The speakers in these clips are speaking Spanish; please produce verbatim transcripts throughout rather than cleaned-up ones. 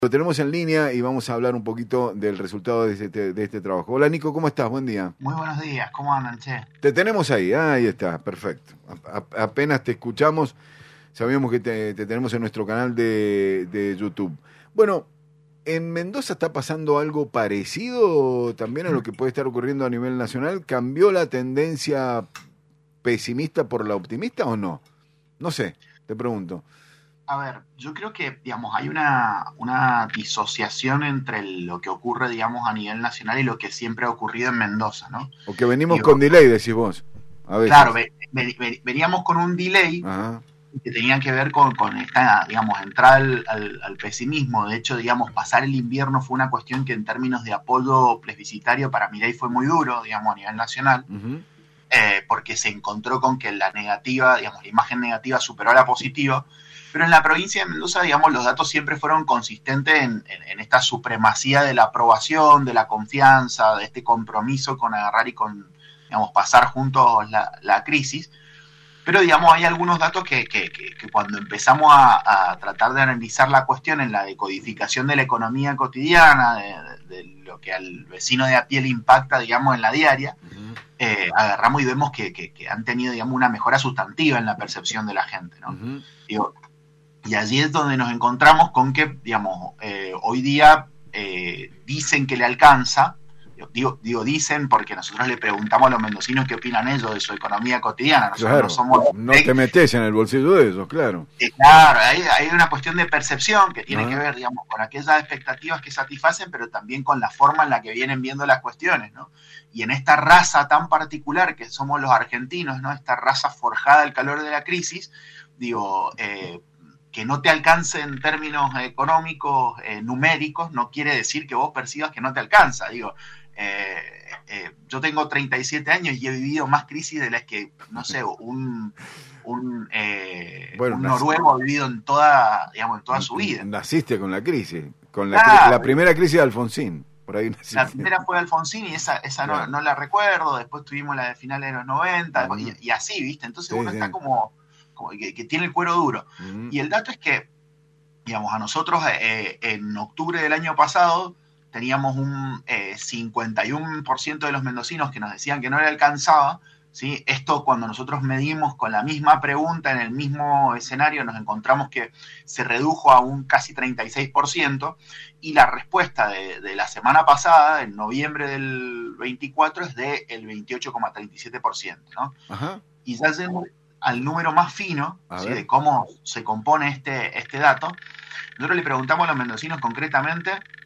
Lo tenemos en línea y vamos a hablar un poquito del resultado de este, de este trabajo. Hola Nico, ¿cómo estás? Buen día. Muy buenos días, ¿cómo andan, che? Te tenemos ahí, ah, ahí está, perfecto. A, a, apenas te escuchamos, sabíamos que te, te tenemos en nuestro canal de, de YouTube. Bueno, ¿en Mendoza está pasando algo parecido también a lo que puede estar ocurriendo a nivel nacional? ¿Cambió la tendencia pesimista por la optimista o no? No sé, te pregunto. A ver, yo creo que, digamos, hay una, una disociación entre lo que ocurre, digamos, a nivel nacional y lo que siempre ha ocurrido en Mendoza, ¿no? O que venimos Digo, con delay, decís vos, a veces. Claro, ve, ve, ve, veníamos con un delay Ajá. que tenía que ver con, con esta, digamos, entrada al, al, al pesimismo. De hecho, digamos, pasar el invierno fue una cuestión que en términos de apoyo plebiscitario para Milei fue muy duro, digamos, a nivel nacional. Uh-huh. eh, porque se encontró con que la negativa, digamos, la imagen negativa superó a la positiva. Pero en la provincia de Mendoza, digamos, los datos siempre fueron consistentes en, en, en esta supremacía de la aprobación, de la confianza, de este compromiso con agarrar y con, digamos, pasar juntos la, la crisis. Pero, digamos, hay algunos datos que, que, que, que cuando empezamos a, a tratar de analizar la cuestión en la decodificación de la economía cotidiana, de, de, de lo que al vecino de a pie le impacta, digamos, en la diaria, uh-huh. eh, agarramos y vemos que, que, que han tenido, digamos, una mejora sustantiva en la percepción de la gente, ¿no? Uh-huh. Digo, y allí es donde nos encontramos con que, digamos, eh, hoy día eh, dicen que le alcanza, digo, digo dicen porque nosotros le preguntamos a los mendocinos qué opinan ellos de su economía cotidiana. Nosotros claro, no somos... No te metes en el bolsillo de ellos, claro. Eh, claro, hay, hay una cuestión de percepción que tiene ah. que ver, digamos, con aquellas expectativas que satisfacen, pero también con la forma en la que vienen viendo las cuestiones, ¿no? Y en esta raza tan particular que somos los argentinos, ¿no? Esta raza forjada al calor de la crisis, digo... Eh, que no te alcance en términos económicos, eh, numéricos, no quiere decir que vos percibas que no te alcanza. Digo, eh, eh, yo tengo treinta y siete años y he vivido más crisis de las que, no sé, un, un, eh, bueno, un noruego ha vivido en toda, digamos, en toda su vida. Naciste con la crisis, con la, claro, la primera crisis de Alfonsín. Por ahí naciste. La primera fue de Alfonsín y esa, esa claro. no, no la recuerdo, después tuvimos la de finales de los noventa, uh-huh. y, y así, ¿viste? Entonces sí, uno sí. está como... Que, que tiene el cuero duro. Uh-huh. Y el dato es que, digamos, a nosotros eh, en octubre del año pasado teníamos un eh, cincuenta y uno por ciento de los mendocinos que nos decían que no le alcanzaba, ¿sí? Esto cuando nosotros medimos con la misma pregunta en el mismo escenario nos encontramos que se redujo a un casi treinta y seis por ciento y la respuesta de, de la semana pasada, en noviembre del veinticuatro, es del veintiocho coma treinta y siete por ciento, ¿no? Uh-huh. Y ya se... al número más fino, ¿sí? de cómo se compone este, este dato, nosotros le preguntamos a los mendocinos concretamente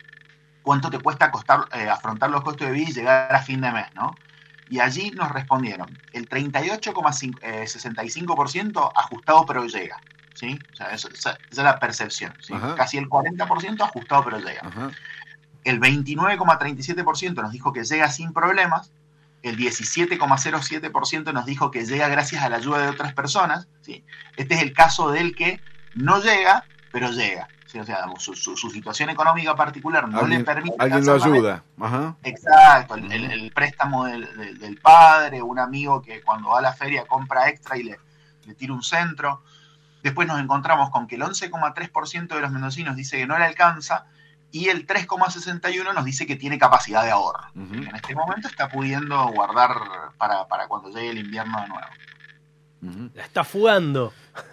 cuánto te cuesta costar, eh, afrontar los costos de vida y llegar a fin de mes, ¿no? Y allí nos respondieron el treinta y ocho coma sesenta y cinco por ciento ajustado pero llega, ¿sí? O sea, esa, esa es la percepción, ¿sí? Casi el cuarenta por ciento ajustado pero llega. Ajá. El veintinueve coma treinta y siete por ciento nos dijo que llega sin problemas. El diecisiete coma cero siete por ciento nos dijo que llega gracias a la ayuda de otras personas, ¿sí? Este es el caso del que no llega, pero llega, ¿sí? O sea, su, su, su situación económica particular no alguien, le permite... Alguien lo ayuda. Ajá. Exacto, el, el, el préstamo del, del, del padre, un amigo que cuando va a la feria compra extra y le, le tira un centro. Después nos encontramos con que el once coma tres por ciento de los mendocinos dice que no le alcanza, y el tres coma sesenta y uno nos dice que tiene capacidad de ahorro. Uh-huh. En este momento está pudiendo guardar para, para cuando llegue el invierno de nuevo. Uh-huh. La está fugando.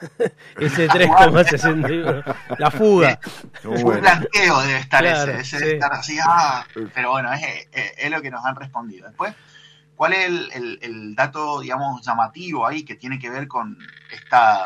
Ese tres coma sesenta y uno. La fuga. Un bueno. blanqueo debe estar claro, ese. ese sí. Debe estar así. Ah, pero bueno, es, es, es lo que nos han respondido. Después, ¿cuál es el, el, el dato, digamos, llamativo ahí que tiene que ver con esta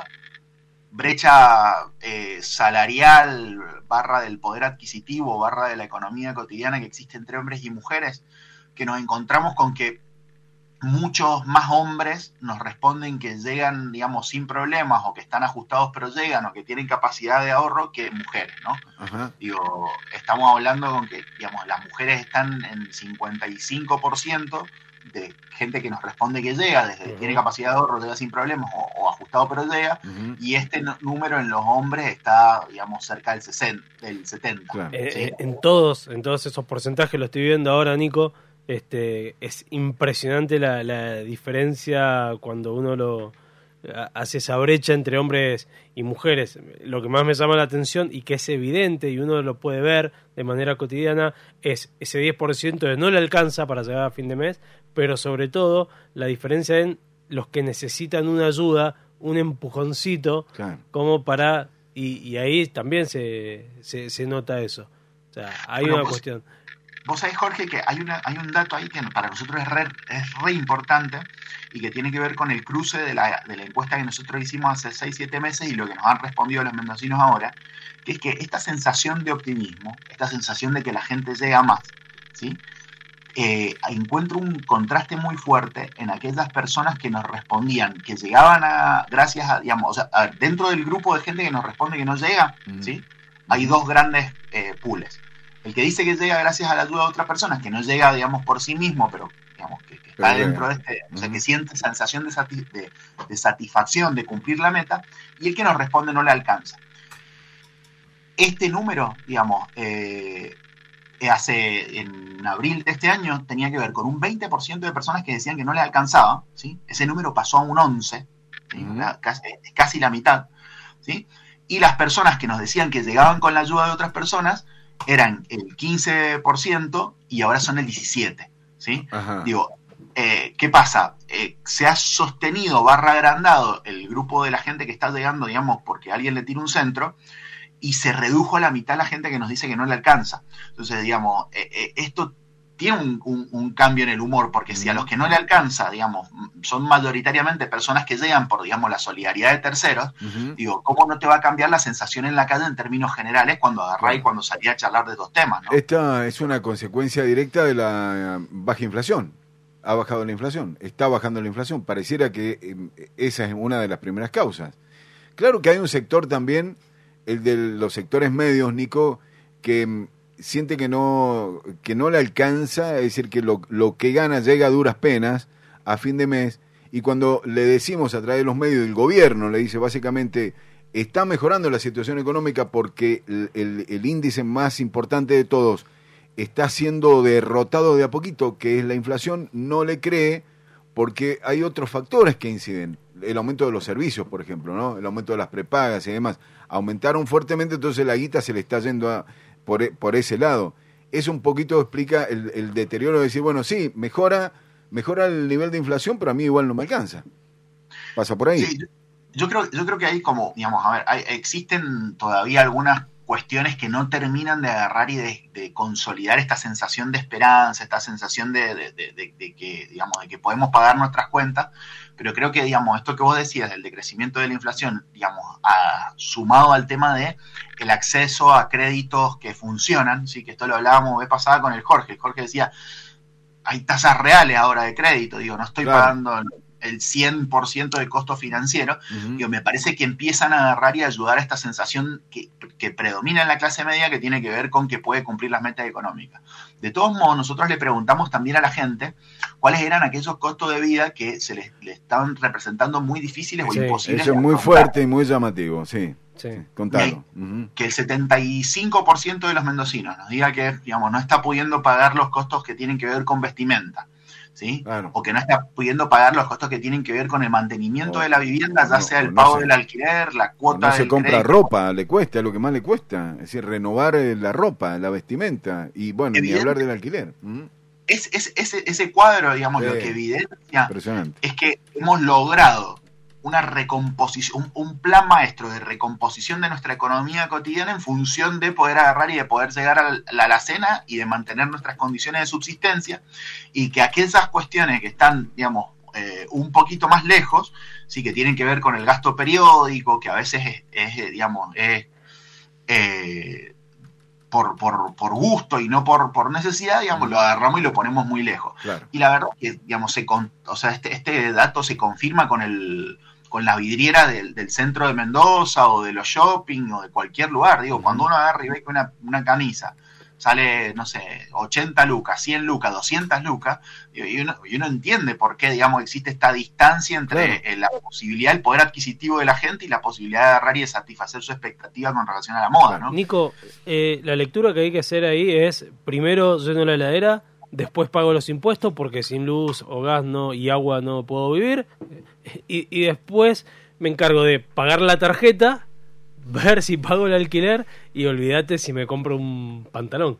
brecha eh, salarial, barra del poder adquisitivo, barra de la economía cotidiana que existe entre hombres y mujeres, que nos encontramos con que muchos más hombres nos responden que llegan, digamos, sin problemas, o que están ajustados pero llegan, o que tienen capacidad de ahorro, que mujeres, ¿no? Ajá. Digo, estamos hablando con que, digamos, las mujeres están en cincuenta y cinco por ciento de gente que nos responde que llega, desde que uh-huh. tiene capacidad de ahorro, llega sin problemas, o, o ajustado pero llega, uh-huh. y este no, número en los hombres está, digamos, cerca del sesenta, del setenta. Claro. ¿Sí? Eh, en todos, en todos esos porcentajes, lo estoy viendo ahora, Nico, este, es impresionante la, la diferencia cuando uno lo hacia esa brecha entre hombres y mujeres. Lo que más me llama la atención y que es evidente y uno lo puede ver de manera cotidiana es ese diez por ciento de no le alcanza para llegar a fin de mes, pero sobre todo la diferencia en los que necesitan una ayuda, un empujoncito, claro, como para... Y, y ahí también se, se, se nota eso. O sea, hay bueno, una vos, cuestión... Vos sabés, Jorge, que hay, una, hay un dato ahí que para nosotros es re, es re importante y que tiene que ver con el cruce de la, de la encuesta que nosotros hicimos hace seis siete meses y lo que nos han respondido los mendocinos ahora, que es que esta sensación de optimismo, esta sensación de que la gente llega más, ¿sí? Eh, encuentro un contraste muy fuerte en aquellas personas que nos respondían, que llegaban a, gracias a, digamos, o sea, a, dentro del grupo de gente que nos responde que no llega, mm. ¿sí? Hay dos grandes eh, pools. El que dice que llega gracias a la ayuda de otras personas, que no llega, digamos, por sí mismo, pero digamos que, que está pero dentro de este, uh-huh. o sea, que siente sensación de, sati- de, de satisfacción de cumplir la meta, y el que nos responde no le alcanza. Este número, digamos, eh, hace en abril de este año tenía que ver con un veinte por ciento de personas que decían que no le alcanzaba, ¿sí? Ese número pasó a un once por ciento, ¿sí? uh-huh. casi, casi la mitad, ¿sí? Y las personas que nos decían que llegaban con la ayuda de otras personas eran el quince por ciento y ahora son el diecisiete por ciento, ¿sí? Ajá. Digo, eh, ¿qué pasa? Eh, se ha sostenido, barra agrandado el grupo de la gente que está llegando, digamos, porque alguien le tira un centro, y se redujo a la mitad la gente que nos dice que no le alcanza. Entonces, digamos, eh, eh, esto tiene un, un, un cambio en el humor, porque si a los que no le alcanza, digamos, son mayoritariamente personas que llegan por, digamos, la solidaridad de terceros, uh-huh. digo, ¿cómo no te va a cambiar la sensación en la calle en términos generales cuando agarrá claro. y cuando salía a charlar de estos temas, ¿no? Esta es una consecuencia directa de la baja inflación. Ha bajado la inflación, está bajando la inflación. Pareciera que eh, esa es una de las primeras causas. Claro que hay un sector también, el de los sectores medios, Nico, que siente que no que no le alcanza, es decir, que lo, lo que gana llega a duras penas a fin de mes, y cuando le decimos a través de los medios, el gobierno le dice básicamente, está mejorando la situación económica porque el, el, el índice más importante de todos está siendo derrotado de a poquito, que es la inflación, no le cree, porque hay otros factores que inciden. El aumento de los servicios, por ejemplo, ¿no? El aumento de las prepagas y demás. Aumentaron fuertemente, entonces la guita se le está yendo a, por, por ese lado. Eso un poquito explica el, el deterioro de decir, bueno, sí, mejora, mejora el nivel de inflación, pero a mí igual no me alcanza. Pasa por ahí. Sí, yo, yo creo, yo creo que hay como, digamos, a ver, hay, existen todavía algunas cuestiones que no terminan de agarrar y de, de consolidar esta sensación de esperanza, esta sensación de, de, de, de, de que, digamos, de que podemos pagar nuestras cuentas, pero creo que, digamos, esto que vos decías del decrecimiento de la inflación, digamos, a, sumado al tema de el acceso a créditos que funcionan, sí, que esto lo hablábamos vez pasada con el Jorge, el Jorge decía, hay tasas reales ahora de crédito, digo, no estoy claro. pagando el cien por ciento de costo financiero, uh-huh. digo, me parece que empiezan a agarrar y a ayudar a esta sensación que, que predomina en la clase media, que tiene que ver con que puede cumplir las metas económicas. De todos modos, nosotros le preguntamos también a la gente cuáles eran aquellos costos de vida que se les, les estaban representando muy difíciles sí, o imposibles. Eso es muy fuerte y muy llamativo, sí. Sí. Contalo. Que, uh-huh. que el setenta y cinco por ciento de los mendocinos nos diga que, digamos, no está pudiendo pagar los costos que tienen que ver con vestimenta, ¿sí? Claro. O que no está pudiendo pagar los costos que tienen que ver con el mantenimiento o, de la vivienda, ya no, sea el pago no se, del alquiler, la cuota no se del compra crédito. Ropa, le cuesta, es lo que más le cuesta, es decir, renovar la ropa, la vestimenta, y bueno, ni hablar del alquiler. Uh-huh. Es, es, ese, ese cuadro, digamos, sí. lo que evidencia es que hemos logrado una recomposición, un, un plan maestro de recomposición de nuestra economía cotidiana en función de poder agarrar y de poder llegar a la alacena y de mantener nuestras condiciones de subsistencia, y que aquellas cuestiones que están, digamos, eh, un poquito más lejos, sí, que tienen que ver con el gasto periódico, que a veces es, es digamos, es eh, por, por, por gusto y no por, por necesidad, digamos, lo agarramos y lo ponemos muy lejos. Claro. Y la verdad es que, digamos, se con, o sea, este, este dato se confirma con el con la vidriera del, del centro de Mendoza o de los shopping o de cualquier lugar. Digo, uh-huh. cuando uno agarra y ve que una, una camisa sale, no sé, ochenta lucas, cien lucas, doscientas lucas, y uno, y uno entiende por qué, digamos, existe esta distancia entre claro. la posibilidad, el poder adquisitivo de la gente y la posibilidad de agarrar y de satisfacer su expectativa con relación a la moda, ¿no? Nico, eh, la lectura que hay que hacer ahí es, primero lleno la heladera, después pago los impuestos porque sin luz o gas no y agua no puedo vivir, y, y después me encargo de pagar la tarjeta, ver si pago el alquiler y olvídate si me compro un pantalón.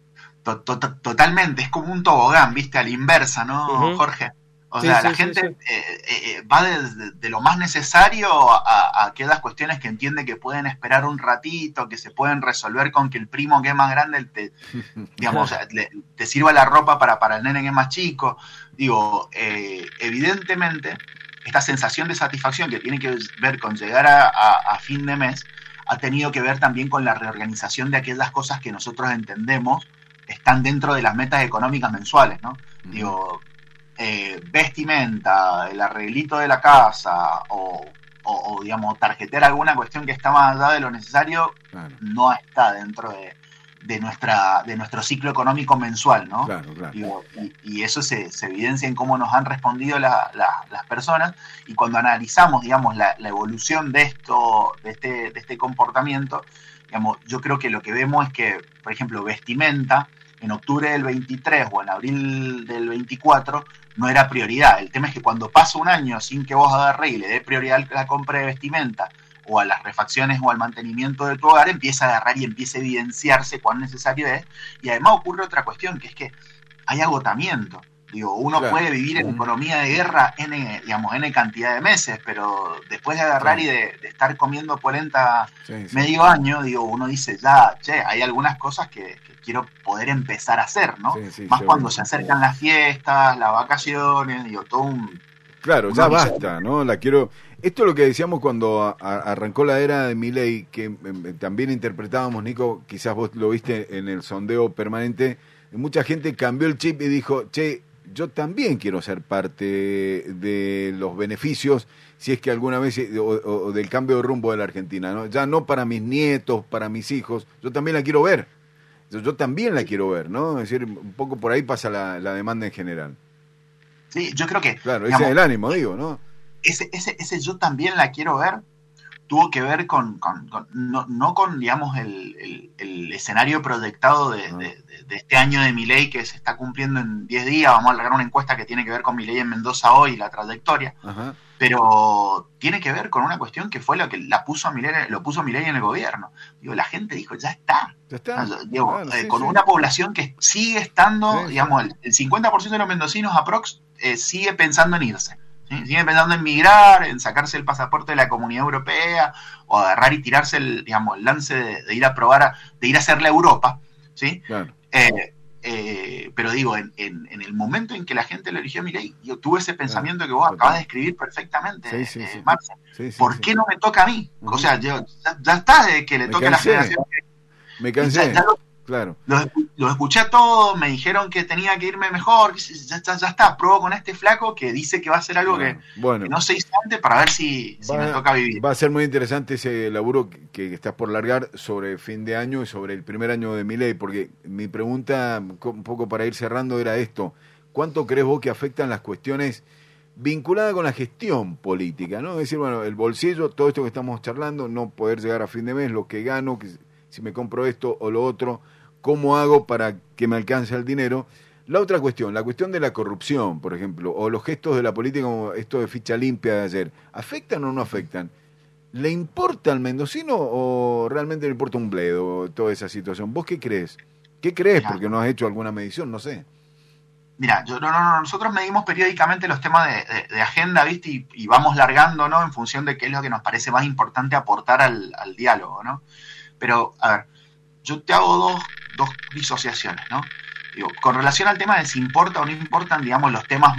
Totalmente, es como un tobogán, viste, a la inversa, ¿no, uh-huh. Jorge? O sí, sea, sí, la sí, gente sí. Eh, eh, va de, de lo más necesario a, a aquellas cuestiones que entiende que pueden esperar un ratito, que se pueden resolver con que el primo que es más grande te, digamos, le, te sirva la ropa para, para el nene que es más chico. Digo, eh, evidentemente, esta sensación de satisfacción que tiene que ver con llegar a, a, a fin de mes ha tenido que ver también con la reorganización de aquellas cosas que nosotros entendemos están dentro de las metas económicas mensuales, ¿no? Uh-huh. Digo, eh, vestimenta, el arreglito de la casa o, o, o, digamos, tarjetear alguna cuestión que está más allá de lo necesario, claro. No está dentro de, de, nuestra, de nuestro ciclo económico mensual, ¿no? Claro, claro. Digo, y, y eso se, se evidencia en cómo nos han respondido la, la, las personas, y cuando analizamos, digamos, la, la evolución de esto, de este, de este comportamiento, digamos, yo creo que lo que vemos es que, por ejemplo, vestimenta, en octubre del veintitrés o en abril del veinticuatro, no era prioridad. El tema es que cuando pasa un año sin que vos agarrés y le dé prioridad a la compra de vestimenta o a las refacciones o al mantenimiento de tu hogar, empieza a agarrar y empieza a evidenciarse cuán necesario es. Y además ocurre otra cuestión, que es que hay agotamiento. Digo, uno claro. puede vivir en economía de guerra N, digamos, N cantidad de meses, pero después de agarrar claro. y de, de estar comiendo polenta sí, sí. medio año, digo, uno dice, ya, che, hay algunas cosas que, que quiero poder empezar a hacer, ¿no? Sí, sí, Más cuando se acercan sí. las fiestas, las vacaciones, digo, todo un... Claro, ya basta, ¿no? La quiero... Esto es lo que decíamos cuando a, a, arrancó la era de Milei, que eh, también interpretábamos, Nico, quizás vos lo viste en el sondeo permanente, mucha gente cambió el chip y dijo, che, yo también quiero ser parte de los beneficios, si es que alguna vez, o, o del cambio de rumbo de la Argentina, ¿no? Ya no para mis nietos, para mis hijos, yo también la quiero ver, yo, yo también la quiero ver, ¿no? Es decir, un poco por ahí pasa la, la demanda en general. Sí, yo creo que... Claro, digamos, ese es el ánimo, digo, ¿no? Ese, ese, ese yo también la quiero ver, tuvo que ver con, con, con no, no con, digamos, el, el, el escenario proyectado de, uh-huh. de, de, de este año de Milei que se está cumpliendo en diez días. Vamos a largar una encuesta que tiene que ver con Milei en Mendoza hoy, la trayectoria, uh-huh. pero tiene que ver con una cuestión que fue lo que la puso a Milei, lo puso Milei en el gobierno. Digo, la gente dijo, ya está. Ya está. Digo, bueno, eh, sí, con sí. una población que sigue estando, sí, digamos, el, el cincuenta por ciento de los mendocinos aprox eh, sigue pensando en irse. ¿Sí? Siguen pensando en migrar, en sacarse el pasaporte de la Comunidad Europea o agarrar y tirarse el, digamos, el lance de, de ir a probar, a, de ir a hacer la Europa, ¿sí? Claro. Eh, eh, pero digo, en, en, en el momento en que la gente lo eligió a Milei, yo tuve ese pensamiento claro. que vos Total. acabas de escribir perfectamente, sí, sí, eh, sí. Marce. Sí, sí, ¿Por sí, qué sí. no me toca a mí? Uh-huh. O sea, yo, ya, ya está de que le me toque cansé. a la generación. Que, me cansé. Ya, ya lo, Claro. Los, los escuché a todos, me dijeron que tenía que irme mejor, ya, ya, ya está, pruebo con este flaco que dice que va a hacer algo bueno, que, bueno. que no se hizo antes para ver si, si va, me toca vivir. Va a ser muy interesante ese laburo que, que estás por largar sobre fin de año y sobre el primer año de Milei, porque mi pregunta, un poco para ir cerrando, era esto: ¿cuánto crees vos que afectan las cuestiones vinculadas con la gestión política, ¿no? Es decir, bueno, el bolsillo, todo esto que estamos charlando, no poder llegar a fin de mes, lo que gano, que si me compro esto o lo otro, ¿cómo hago para que me alcance el dinero? La otra cuestión, la cuestión de la corrupción, por ejemplo, o los gestos de la política, como esto de ficha limpia de ayer, ¿afectan o no afectan? ¿Le importa al mendocino o realmente le importa un bledo toda esa situación? ¿Vos qué crees? ¿Qué crees? Porque no has hecho alguna medición, no sé. Mira, yo, no, no, nosotros medimos periódicamente los temas de, de, de agenda, ¿viste? Y, y vamos largando, ¿no? En función de qué es lo que nos parece más importante aportar al, al diálogo, ¿no? Pero, a ver, yo te hago dos, dos disociaciones, ¿no? Digo, con relación al tema de si importa o no importan, digamos, los temas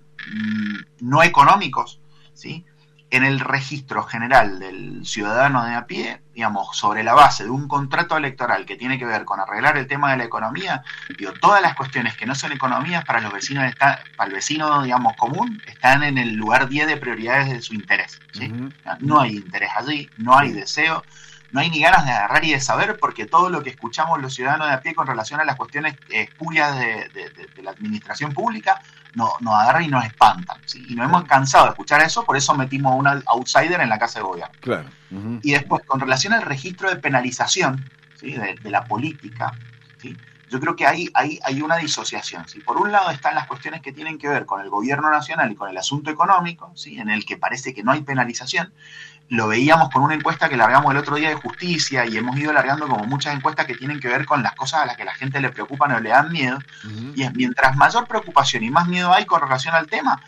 mmm, no económicos, ¿sí? En el registro general del ciudadano de a pie, digamos, sobre la base de un contrato electoral que tiene que ver con arreglar el tema de la economía, digo, todas las cuestiones que no son economías para los vecinos, está, para el vecino, digamos, común, están en el lugar diez de prioridades de su interés, ¿sí? Uh-huh. No hay interés allí, no hay deseo, no hay ni ganas de agarrar y de saber, porque todo lo que escuchamos los ciudadanos de a pie con relación a las cuestiones espurias de, de, de, de la administración pública, no, nos agarran y nos espantan, ¿sí? Y nos hemos cansado de escuchar eso, por eso metimos a un outsider en la Casa de Gobierno. Claro. Uh-huh. Y después, con relación al registro de penalización, ¿sí? de, de la política, ¿sí? Yo creo que ahí, ahí hay una disociación. ¿Sí? Por un lado están las cuestiones que tienen que ver con el gobierno nacional y con el asunto económico, ¿sí? En el que parece que no hay penalización. Lo veíamos con una encuesta que largamos el otro día de justicia y hemos ido largando como muchas encuestas que tienen que ver con las cosas a las que la gente le preocupan o le dan miedo. Uh-huh. Y es mientras mayor preocupación y más miedo hay con relación al tema,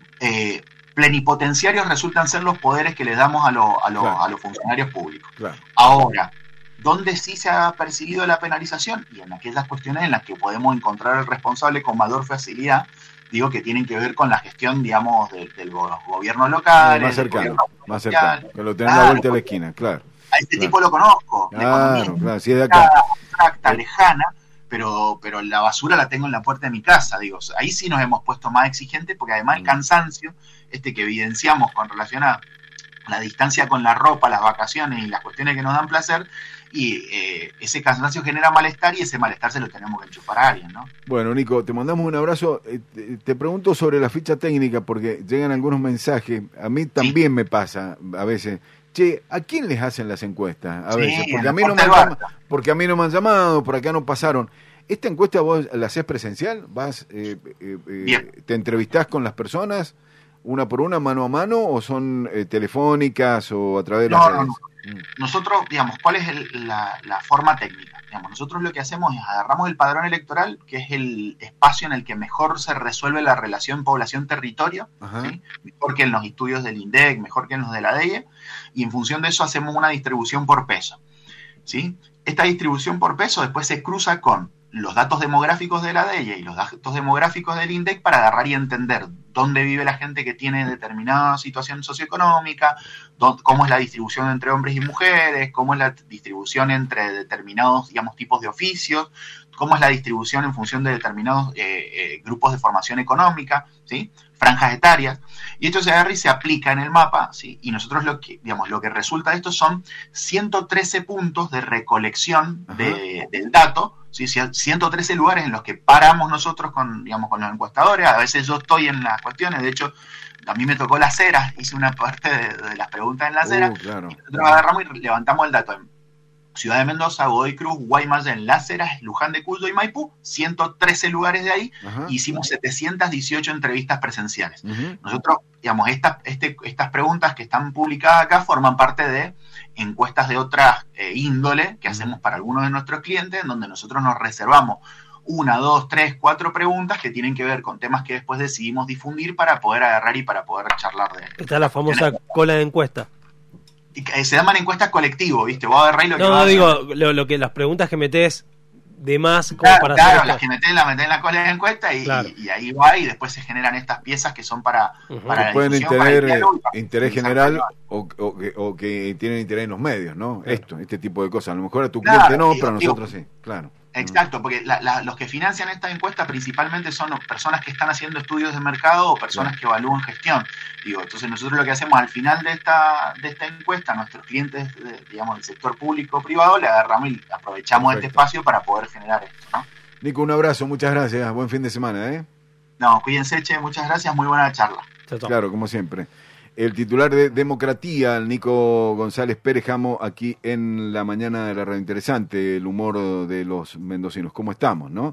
eh, plenipotenciarios resultan ser los poderes que les damos a, lo, a, lo, claro. a los funcionarios públicos. Claro. Ahora, ¿dónde sí se ha percibido la penalización? Y en aquellas cuestiones en las que podemos encontrar al responsable con mayor facilidad, digo que tienen que ver con la gestión, digamos, de, de los gobiernos locales. Más cercano, más cercano, que lo tenés claro, a la vuelta de la esquina, claro. A este claro. tipo lo conozco. Claro, claro, sí es de acá. Abstracta, lejana, pero, pero la basura la tengo en la puerta de mi casa, digo. Ahí sí nos hemos puesto más exigentes porque además el cansancio, este que evidenciamos con relación a la distancia con la ropa, las vacaciones y las cuestiones que nos dan placer, y eh, ese cansancio genera malestar y ese malestar se lo tenemos que enchufar a alguien, ¿no? Bueno, Nico, te mandamos un abrazo. Eh, te, te pregunto sobre la ficha técnica porque llegan algunos mensajes. A mí también sí. me pasa a veces. Che, ¿a quién les hacen las encuestas? A sí, veces, porque a, mí no me han llamado, porque a mí no me han llamado, por acá no pasaron. ¿Esta encuesta vos la hacés presencial? ¿Vas, eh, eh, eh, te entrevistás con las personas una por una, mano a mano, o son eh, telefónicas o a través de no, las redes? No, no. Nosotros, digamos, ¿cuál es el, la, la forma técnica? Digamos, nosotros lo que hacemos es agarramos el padrón electoral, que es el espacio en el que mejor se resuelve la relación población-territorio, ¿sí? Mejor que en los estudios del INDEC, mejor que en los de la D E I E, y en función de eso hacemos una distribución por peso, ¿sí? Esta distribución por peso después se cruza con los datos demográficos de la D E I E y los datos demográficos del INDEC para agarrar y entender dónde vive la gente que tiene determinada situación socioeconómica, dónde, cómo es la distribución entre hombres y mujeres, cómo es la distribución entre determinados, digamos, tipos de oficios, cómo es la distribución en función de determinados eh, eh, grupos de formación económica, ¿sí? Franjas etarias, y esto se agarra y se aplica en el mapa, ¿sí? Y nosotros lo que, digamos, lo que resulta de esto son ciento trece puntos de recolección de, del dato, ¿sí? ciento trece lugares en los que paramos nosotros con, digamos, con los encuestadores. A veces yo estoy en las cuestiones, de hecho, a mí me tocó las Heras, hice una parte de, de las preguntas en las Heras, uh, claro. Y nosotros agarramos y levantamos el dato en Ciudad de Mendoza, Godoy Cruz, Guaymallén, Las Heras, Luján de Cuyo y Maipú, ciento trece lugares de ahí, uh-huh. Hicimos setecientas dieciocho entrevistas presenciales. Uh-huh. Nosotros, digamos, estas, este, estas preguntas que están publicadas acá forman parte de encuestas de otras eh, índole que uh-huh. hacemos para algunos de nuestros clientes, en donde nosotros nos reservamos una, dos, tres, cuatro preguntas que tienen que ver con temas que después decidimos difundir para poder agarrar y para poder charlar de... Está la famosa cola de encuesta. Se llaman encuestas colectivo, ¿viste? Vos agarrás lo que no, vas no, a digo, lo, lo que las preguntas que metés de más como claro, para claro, hacer las que metés, las metés en la cola de encuesta y, claro. y, y ahí va y después se generan estas piezas que son para, uh-huh. para la pueden discusión, tener para el diálogo, interés general o, o, que, o que tienen interés en los medios, ¿no? Claro. Esto, este tipo de cosas. A lo mejor a tu claro, cliente no, y, pero a digo, nosotros sí, claro. Exacto, porque la, la, los que financian esta encuesta principalmente son personas que están haciendo estudios de mercado o personas claro. que evalúan gestión. Digo, entonces nosotros lo que hacemos al final de esta de esta encuesta, a nuestros clientes, de, digamos, del sector público o privado, le agarramos y aprovechamos Perfecto. Este espacio para poder generar esto, ¿no? Nico, un abrazo, muchas gracias, buen fin de semana, ¿eh? No, cuídense, che, muchas gracias, muy buena charla. Claro, como siempre. El titular de Democratía, el Nico González Pérez-Jamo, aquí en la mañana de la Radio Interesante, el humor de los mendocinos. ¿Cómo estamos, no?